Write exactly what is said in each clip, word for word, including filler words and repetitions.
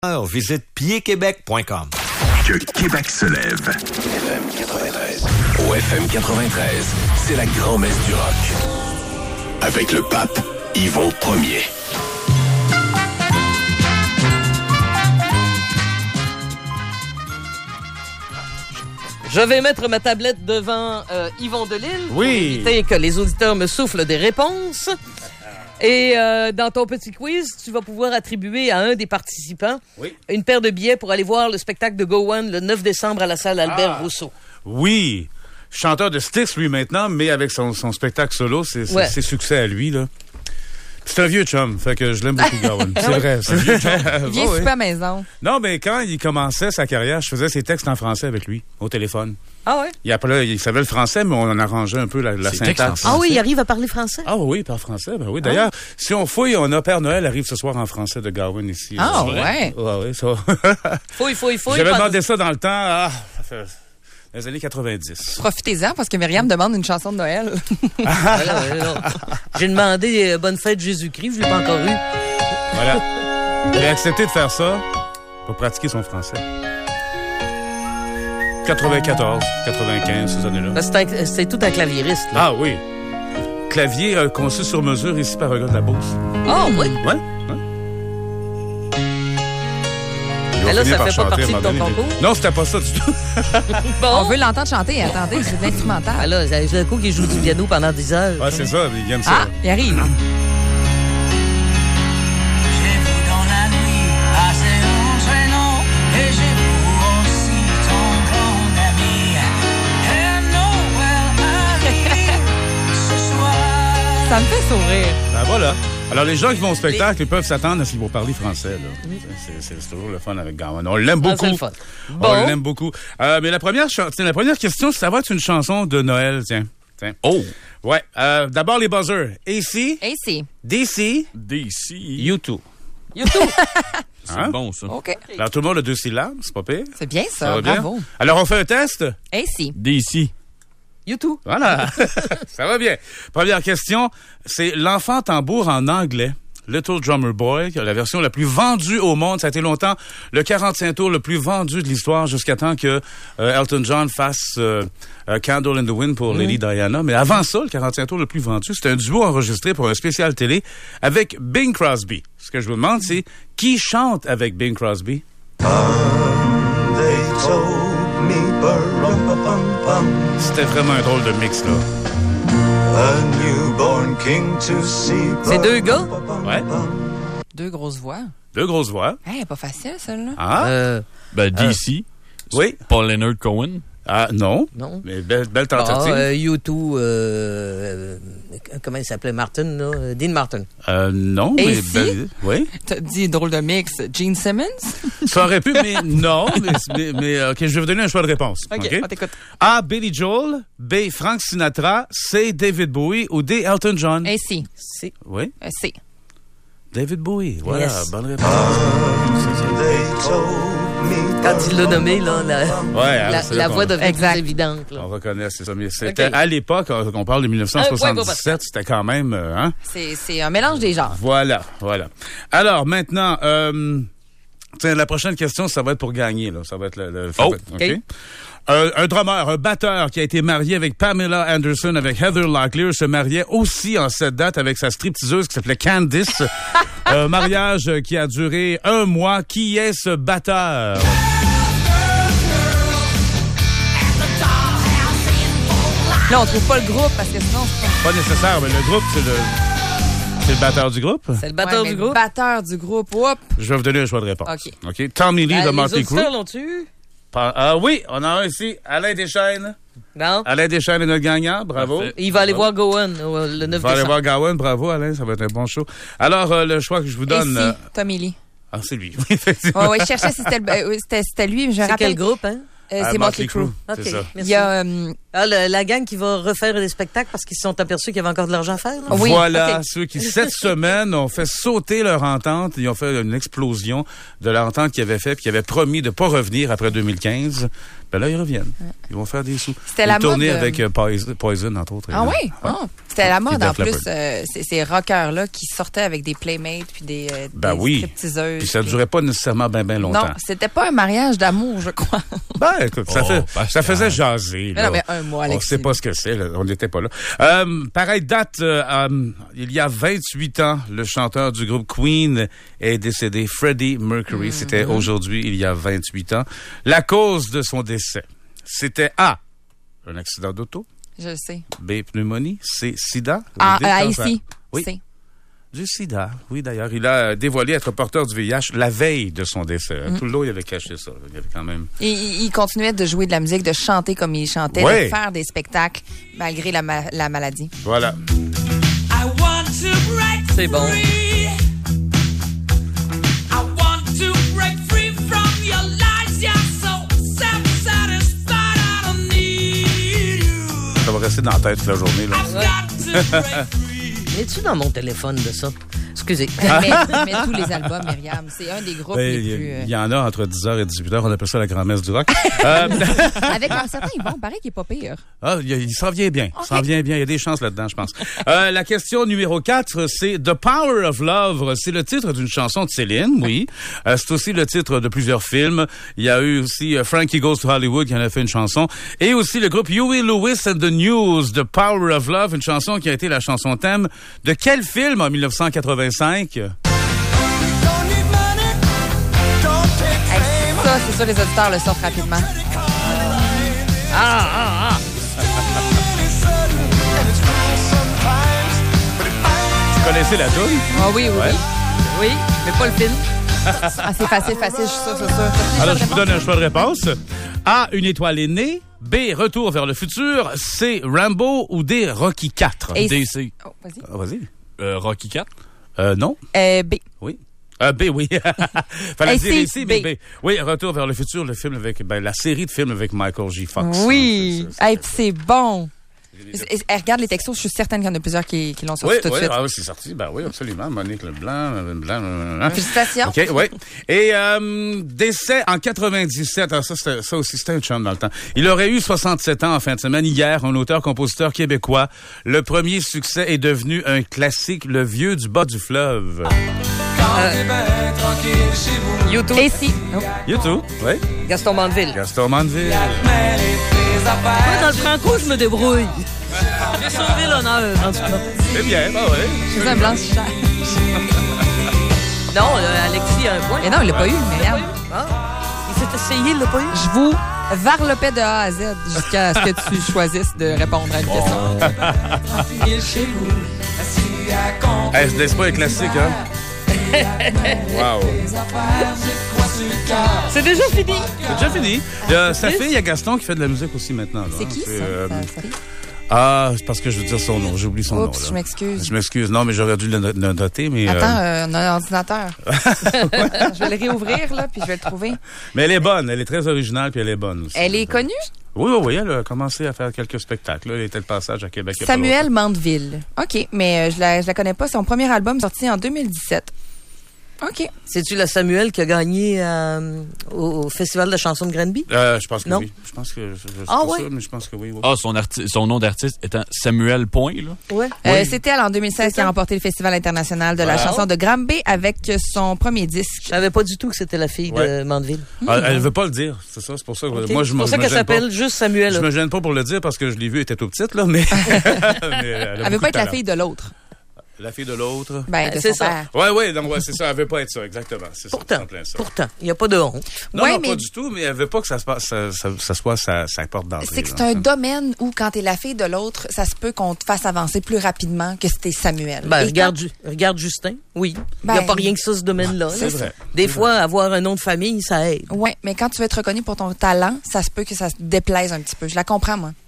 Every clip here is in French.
Visite pied québec point com. Que Québec se lève. F M quatre-vingt-treize. Au F M quatre-vingt-treize, c'est la grand-messe du rock. Avec le pape Yvon Ier. Je vais mettre ma tablette devant euh, Yvon Delille Oui. pour éviter que les auditeurs me soufflent des réponses. Et euh, dans ton petit quiz, tu vas pouvoir attribuer à un des participants oui. une paire de billets pour aller voir le spectacle de Go One le neuf décembre à la salle Albert ah. Rousseau. Oui. Chanteur de Styx, lui, maintenant, mais avec son, son spectacle solo, c'est, c'est, ouais. c'est succès à lui, là. C'est un vieux chum, fait que je l'aime beaucoup, Gowan. C'est vrai. C'est un vieux chum. Il vient oh, super à maison. Non, mais quand il commençait sa carrière, je faisais ses textes en français avec lui, au téléphone. Ah ouais? Il, appelait, il savait le français, mais on en arrangeait un peu la, la syntaxe. Ah oui, il arrive à parler français? Ah oui, il parle français. Ben oui. D'ailleurs, ah. si on fouille, on a Père Noël arrive ce soir en français de Gowan ici. Ah ouais? Ouais, ouais, ça. Fouille, fouille, fouille. J'avais demandé ça dans le temps, ah, ça fait... dans les années quatre-vingt-dix. Profitez-en, parce que Myriam demande une chanson de Noël. voilà, voilà. J'ai demandé euh, Bonne fête Jésus-Christ, je ne l'ai pas encore eu. Voilà. Il a accepté de faire ça pour pratiquer son français. quatre-vingt-quatorze, quatre-vingt-quinze, ces années-là. Ben, c'est, un, c'est tout un claviériste. Là. Ah oui. Clavier euh, conçu sur mesure ici par un gars de la Beauce. Ah oh, oui? Ouais. ouais. Mais là, ça fait pas partie de ton concours? Non, c'était pas ça du tout. Bon. On veut l'entendre chanter. Attendez, c'est de l'instrumental. Ah là, c'est un coup qu'il joue du piano pendant dix heures. Ah, c'est ça, il aime ça. Ah, il arrive. J'ai vu dans la nuit passer mon prénom et j'ai vu aussi ton grand ami. And Noël arrive ce soir. Ça me fait sourire. Ben voilà. Alors, les gens qui vont au spectacle, les... ils peuvent s'attendre à ce qu'ils vont parler français. Là. Mm. C'est, c'est, c'est toujours le fun avec Gowan. On l'aime beaucoup. Ah, c'est le fun. Bon. On l'aime beaucoup. Euh, mais la première, ch- la première question, ça va être une chanson de Noël, tiens. tiens. Oh! Ouais. Euh, d'abord, les buzzers. A C. A C. D C. D C. U deux. U deux. C'est hein? bon, ça. OK. Alors, tout le monde a deux syllabes, c'est pas pire. C'est bien ça, ça va bravo. Bien? Alors, on fait un test? A C. D C. U deux. Voilà. Ça va bien. Première question, c'est l'enfant tambour en anglais. Little Drummer Boy, la version la plus vendue au monde. Ça a été longtemps le quarante-cinq tours le plus vendu de l'histoire jusqu'à temps que euh, Elton John fasse euh, euh, Candle in the Wind pour mmh. Lady Diana. Mais avant ça, le quarante-cinq tours le plus vendu, c'était un duo enregistré pour un spécial télé avec Bing Crosby. Ce que je vous demande, c'est qui chante avec Bing Crosby? Um, they told me, c'était vraiment un drôle de mix, là. A newborn king to see. C'est deux gars? Ouais. Deux grosses voix. Deux grosses voix. Hey, pas facile, celle-là. Ah? Euh, ben, D C. Euh, oui. Paul Leonard Cohen. Ah, non. Non. Mais belle, belle tentative. Ah, euh, U deux, euh, euh, comment il s'appelait? Martin, là? Dean Martin. Euh, non, Et mais si? belle, oui. T'as dit drôle de mix, Gene Simmons? Ça aurait pu, mais non. mais, mais, mais OK, je vais vous donner un choix de réponse. OK, okay? on t'écoute. A, Billy Joel. B, Frank Sinatra. C, David Bowie. Ou D, Elton John. A C. C. Oui. Euh, C. David Bowie. Voilà, yes. bonne réponse. Quand il l'a nommé, là, la, ouais, alors, la, la voix devait exact. être évidente. Là. On reconnaît, c'est ça. Mais c'était okay. à l'époque, on parle de dix-neuf cent soixante-dix-sept, c'était quand même... Euh, hein? C'est, c'est un mélange des genres. Voilà, voilà. Alors, maintenant, euh, tiens, la prochaine question, ça va être pour gagner. Là. Ça va être le... le oh, OK. okay. Euh, un drummer, un batteur qui a été marié avec Pamela Anderson, avec Heather Locklear, se mariait aussi en cette date avec sa stripteaseuse qui s'appelait Candice. Un mariage qui a duré un mois. Qui est ce batteur? Là, on trouve pas le groupe parce que sinon... C'est pas... pas nécessaire, mais le groupe, c'est le... C'est le batteur du groupe? C'est le batteur ouais, du groupe? Le batteur du groupe, whoop! Je vais vous donner un choix de réponse. OK. OK. Tommy Lee euh, de Motley Crue. Les auditeurs l'ont-tu? Ah oui, on a un ici. Alain Deschênes. Non. Alain Deschênes est notre gagnant. Bravo. Parfait. Il va aller voir Gowan euh, le neuf décembre. Il va aller voir Gowan. Bravo, Alain. Ça va être un bon show. Alors, euh, le choix que je vous donne... Et si, euh... Tommy Lee. Ah, c'est lui. Oui, effectivement. Oh, oui, je cherchais si c'était, le, euh, c'était, c'était lui. Je c'est rappelle. quel groupe, hein? Euh, ah, c'est Motley Crue. OK, c'est ça. Il y a... Euh, Ah, le- la gang qui va refaire des spectacles parce qu'ils se sont aperçus qu'il y avait encore de l'argent à faire. Là? Oui, Voilà, ok. ceux qui, cette semaine, ont fait sauter leur entente. Ils ont fait une explosion de l'entente qu'ils avaient fait puis qu'ils avaient promis de pas revenir après deux mille quinze. Ben là, ils reviennent. Ils vont faire des sous. C'était Une la tournée mode, euh, avec euh, Poison, Poison, entre autres. Ah évidemment. oui? Ah. C'était la mode Puis en Def plus, Leppard. euh, ces, ces rockers-là qui sortaient avec des playmates puis des, euh, Ben des oui. stripteaseuses. Puis ça ne puis- durait pas nécessairement bien, bien longtemps. Non, c'était pas un mariage d'amour, je crois. Ben, écoute, ça, Oh, fait, Pascal. ça faisait jaser. Mais Là. non, mais un mois, On Alexis. sait pas ce que c'est, là. On n'était pas là. Euh, pareille date, euh, euh, il y a vingt-huit ans, le chanteur du groupe Queen est décédé. Freddie Mercury, Mm-hmm. c'était aujourd'hui, il y a vingt-huit ans. La cause de son décès, c'était A, un accident d'auto, Je le sais. B, pneumonie, C, sida. Ah, D, ah, cancer. ici. Oui. C'est. Du sida, oui d'ailleurs. Il a dévoilé être porteur du V I H la veille de son décès. Mm. Tout le long, il avait caché ça. Il avait quand même... Et il, il continuait de jouer de la musique, de chanter comme il chantait, Ouais. de faire des spectacles malgré la, ma- la maladie. Voilà. I want to break C'est bon. free. I want to break free from your lies. You're so self-satisfied. I don't need you. Ça va rester dans la tête toute la journée. Là. I've got to break free. Es-tu dans mon téléphone de ça? Excusez. Mais, mais tous les albums, Myriam, c'est un des groupes Ben, les Il plus... y, euh, il y en a entre dix heures et dix-huit heures. On appelle ça la grand-messe du rock. euh, Avec un certain Yvon, paraît qu'il est pas pire. ah, il, il s'en vient bien. Il s'en vient bien. Il y a des chances là-dedans, je pense. Euh, la question numéro quatre, c'est The Power of Love. C'est le titre d'une chanson de Céline, oui. Euh, c'est aussi le titre de plusieurs films. Il y a eu aussi euh, Frankie Goes to Hollywood qui en a fait une chanson. Et aussi le groupe Huey Lewis and the News, The Power of Love, une chanson qui a été la chanson thème de quel film en dix-neuf cent quatre-vingt-cinq? Hey, ça, c'est sûr, les auditeurs le sortent rapidement. Ah, ah, ah. Vous connaissez la tune? Ah oui, oui, Ouais. oui. Oui, mais pas le film. Ah, c'est facile, facile, je suis sûre, c'est sûr. Alors, je vous donne un choix de réponse. A, Une étoile est née. B, Retour vers le futur. C, Rambo. Ou D, Rocky quatre. Et- D C. Oh, vas-y. Ah, vas-y. Euh, Rocky quatre. Euh, non. Euh, B. Oui. Euh, B, oui. Fallait Et dire C, ici, mais B. B. Oui, Retour vers le futur, le film avec, ben, la série de films avec Michael J. Fox. Oui. C'est- c'est- Hey, puis c'est bon. Et- et- regarde les textos, je suis certaine qu'il y en a plusieurs qui, qui l'ont sorti Oui, tout de oui, suite. ah oui, c'est sorti. Ben oui, absolument. Monique Leblanc, euh, Blanc, euh, hein. Félicitations. OK, oui. Et euh, décès en quatre-vingt-dix-sept. Alors ça, c'était- ça aussi, c'était un chum dans le temps. Il aurait eu soixante-sept ans en fin de semaine. Hier, un auteur-compositeur québécois. Le premier succès est devenu un classique, Le Vieux du bas du fleuve. YouTube. Et si. Oh. YouTube, oui. Gaston Mandeville. Gaston Mandeville. Moi, dans le franco, je me débrouille. J'ai sauvé l'honneur, en tout cas. C'est bien, bah oui. Je suis un blanchisseur. Non, euh, Alexis a un point. Mais non, il l'a pas eu, Myriam. Ah, il s'est essayé, il l'a pas eu. Je vous varlopais de A à Z jusqu'à ce que tu choisisses de répondre à une question. Hey, ce n'est pas un classique, hein? Wow. C'est déjà fini. C'est déjà fini. Il y a sa fille, il y a Gaston qui fait de la musique aussi maintenant. là. C'est qui, ça? euh, Ça- ça- Ah, c'est parce que je veux dire son nom. J'oublie son nom. Oups, là. je m'excuse. Je m'excuse. Non, mais j'aurais dû le, no- le noter. Mais, Attends, euh, euh, on a un ordinateur. Je vais le réouvrir, là, puis je vais le trouver. mais elle est bonne. Elle est très originale, puis elle est bonne aussi. Elle est connue? Oui, oui, oui. Elle a commencé à faire quelques spectacles. Là. Elle était de passage à Québec. il y a pas Samuel longtemps. Mandeville. OK, mais euh, je la, je la connais pas. Son premier album sorti en deux mille dix-sept. OK. C'est-tu la Samuel qui a gagné euh, au, au Festival de la chanson de Granby? Euh, je pense que Non. oui. Je pense que. Je, je sais Ah, pas ouais? sûr, mais je pense que oui. oui. Ah, son, arti- son nom d'artiste étant Samuel Point, là. Ouais. Euh, C'était en deux mille seize C'est qui a ça. remporté le Festival international de la Wow. chanson de Granby avec son premier Je disque. savais pas du tout que c'était la fille Ouais. de Mandeville. Ah, elle veut pas le dire. C'est ça. C'est pour ça que Ok. moi, je C'est me pour ça je me qu'elle gêne pas. s'appelle juste Samuel. Je me gêne pas pour le dire parce que je l'ai vue, elle était tout petite, là, mais. mais elle, a Elle veut beaucoup pas être de la talent. fille de l'autre. La fille de l'autre. Ben, de C'est son ça. père. Ouais, ouais, donc, ouais, c'est ça. Elle veut pas être ça, exactement. C'est ça. Pourtant, c'est en plein ça. pourtant, il n'y a pas de honte. Non, Ouais, non, mais- pas du tout, mais elle veut pas que ça, se passe, ça, ça, ça soit sa, sa porte d'entrée. C'est que là. c'est un domaine où, quand t'es la fille de l'autre, ça se peut qu'on te fasse avancer plus rapidement que si t'es Samuel. Ben, Et regarde, Ju- regarde Justin. Oui. Il n'y a Ben, pas rien que ça, ce domaine-là. C'est là. vrai. Des fois, avoir un nom de famille, ça aide. quand- Ouais, mais quand tu veux être reconnu pour ton talent, ça se peut que ça se déplaise un petit peu. Je la comprends, moi.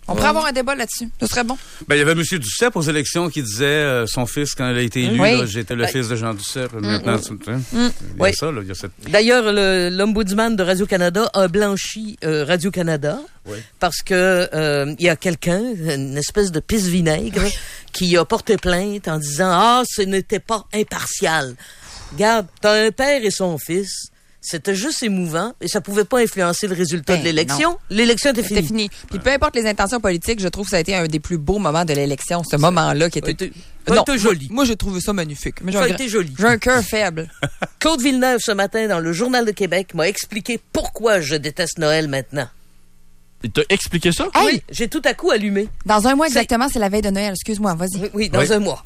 On pourrait avoir un débat là-dessus. Ce serait bon. Ben, il y avait M. Duceppe aux élections qui disait euh, son fils, quand il a été élu, Oui. là, j'étais le Ben, fils de Jean Duceppe. Maintenant, tu- tu- il y a Oui. ça, là, il y a cette... D'ailleurs, le- l'ombudsman de Radio-Canada a blanchi euh, Radio-Canada Oui. parce que euh, il y a quelqu'un, une espèce de pisse-vinaigre, qui a porté plainte en disant « Ah, ce n'était pas impartial. Regarde, t'as un père et son fils. C'était juste émouvant et ça pouvait pas influencer le résultat Ben, de l'élection. L'élection était C'était finie. fini. Puis peu importe les intentions politiques, je trouve que ça a été un des plus beaux moments de l'élection, ce moment-là qui était... été- ça a non, été joli. Moi, j'ai trouvé ça magnifique. Mais j'ai Ça a un été gra- joli. J'ai un cœur faible. Claude Villeneuve, ce matin, dans le Journal de Québec, m'a expliqué pourquoi je déteste Noël maintenant. Il t'a expliqué ça? Hey! Oui, j'ai tout à coup allumé. Dans un mois C'est- exactement, c'est la veille de Noël. Excuse-moi, vas-y. Oui, oui, dans Oui. un mois.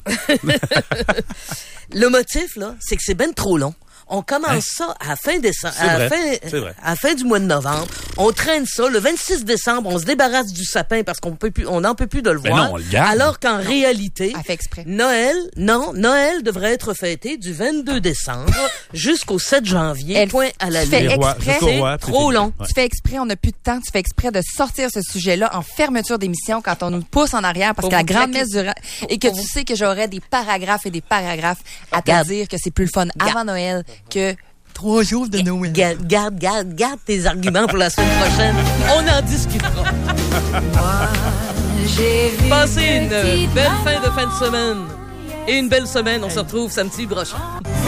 Le motif, là, c'est que c'est ben trop long. On commence ça à la fin décembre, C'est à la vrai, fin, c'est vrai. à la fin du mois de novembre. On traîne ça. Le vingt-six décembre, on se débarrasse du sapin parce qu'on peut plus, on n'en peut plus de le Ben voir. non, on le garde. Alors qu'en réalité, Elle fait exprès. Noël, non, Noël devrait être fêté du vingt-deux décembre jusqu'au sept janvier. Elle point à la fait ligne. Les rois, exprès, jusqu'au c'est roi, puis trop c'est long. fini. Ouais. Tu fais exprès, on n'a plus de temps. Tu fais exprès de sortir ce sujet-là en fermeture d'émission quand on nous pousse en arrière parce Pour que la vous grande claquer. messe du ra- et que Pour tu vous- sais que j'aurais des paragraphes et des paragraphes à te Garde. dire que c'est plus le fun avant Noël que trois jours de Noël. Garde, garde, garde, garde tes arguments pour la semaine prochaine. On en discutera. Passez une belle fin de fin de semaine. Et une belle semaine. On se retrouve samedi prochain.